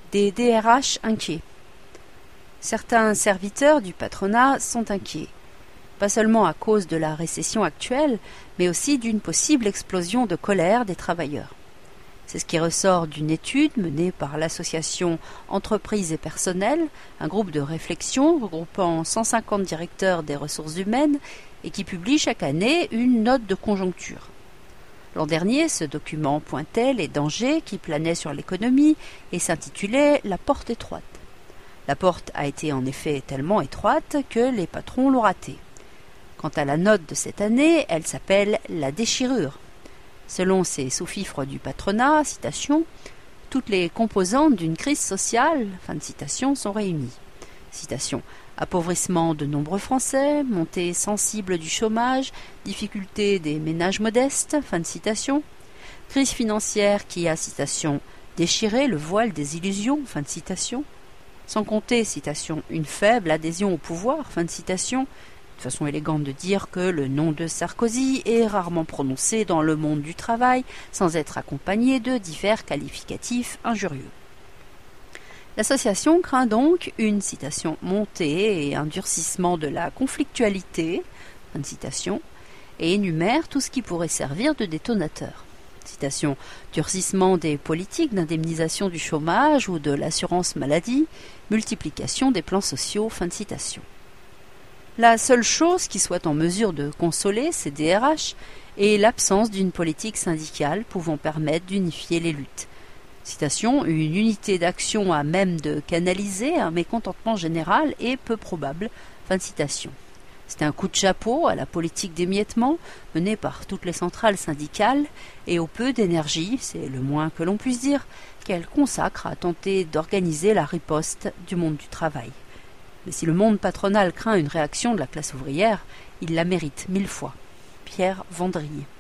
Des DRH inquiets. Certains serviteurs du patronat sont inquiets, pas seulement à cause de la récession actuelle, mais aussi d'une possible explosion de colère des travailleurs. C'est ce qui ressort d'une étude menée par l'association Entreprises et Personnel, un groupe de réflexion regroupant 150 directeurs des ressources humaines et qui publie chaque année une note de conjoncture. L'an dernier, ce document pointait les dangers qui planaient sur l'économie et s'intitulait « La porte étroite ». La porte a été en effet tellement étroite que les patrons l'ont ratée. Quant à la note de cette année, elle s'appelle « La déchirure ». Selon ces sous-fifres du patronat, citation, « toutes les composantes d'une crise sociale » fin de citation, sont réunies. Citation, « appauvrissement de nombreux Français, montée sensible du chômage, difficulté des ménages modestes » fin de citation, « crise financière qui a, citation, « déchiré le voile des illusions » fin de citation, sans compter, citation, « une faible adhésion au pouvoir » fin de citation, façon élégante de dire que le nom de Sarkozy est rarement prononcé dans le monde du travail sans être accompagné de divers qualificatifs injurieux. L'association craint donc une, citation, montée et un durcissement de la conflictualité, fin de citation, et énumère tout ce qui pourrait servir de détonateur. Citation, durcissement des politiques d'indemnisation du chômage ou de l'assurance maladie, multiplication des plans sociaux, fin de citation. La seule chose qui soit en mesure de consoler ces DRH est l'absence d'une politique syndicale pouvant permettre d'unifier les luttes. Citation, une unité d'action à même de canaliser un mécontentement général est peu probable. Fin de citation. C'est un coup de chapeau à la politique d'émiettement menée par toutes les centrales syndicales et au peu d'énergie, c'est le moins que l'on puisse dire, qu'elles consacrent à tenter d'organiser la riposte du monde du travail. Mais si le monde patronal craint une réaction de la classe ouvrière, il la mérite 1000 fois. Pierre Vendrier.